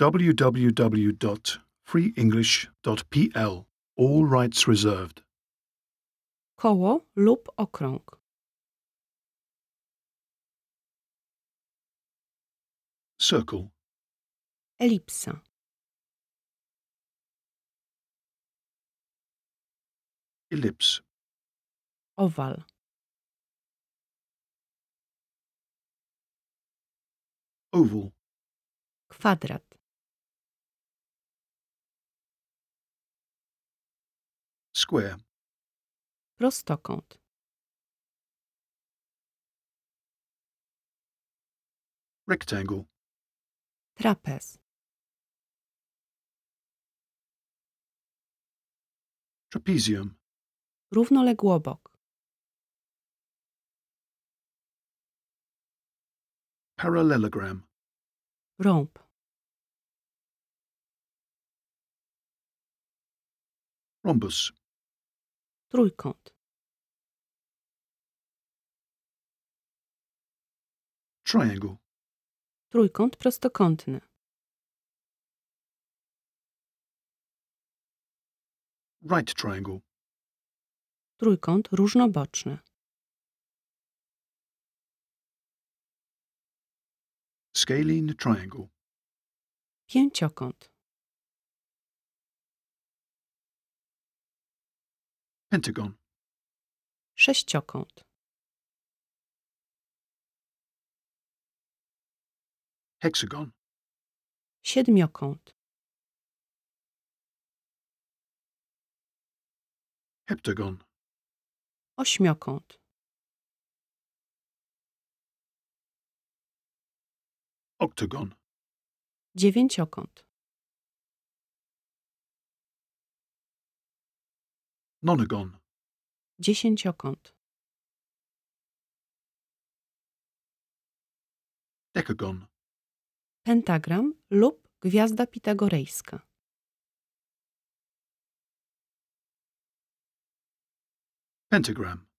www.freeenglish.pl. All rights reserved. Koło lub okrąg. Circle. Elipsa. Ellipse. Owal. Oval. Kwadrat. Square. Prostokąt. Rectangle. Trapez. Trapezium. Równoległobok. Parallelogram. Rąb. Rhombus. Trójkąt. Triangle. Trójkąt prostokątny. Right triangle. Trójkąt różnoboczny. Scalene triangle. Pięciokąt. Pentagon. Sześciokąt. Hexagon. Siedmiokąt. Heptagon. Ośmiokąt. Octagon. Dziewięciokąt. Nonagon. Dziesięciokąt. Decagon. Pentagram lub gwiazda pitagorejska. Pentagram.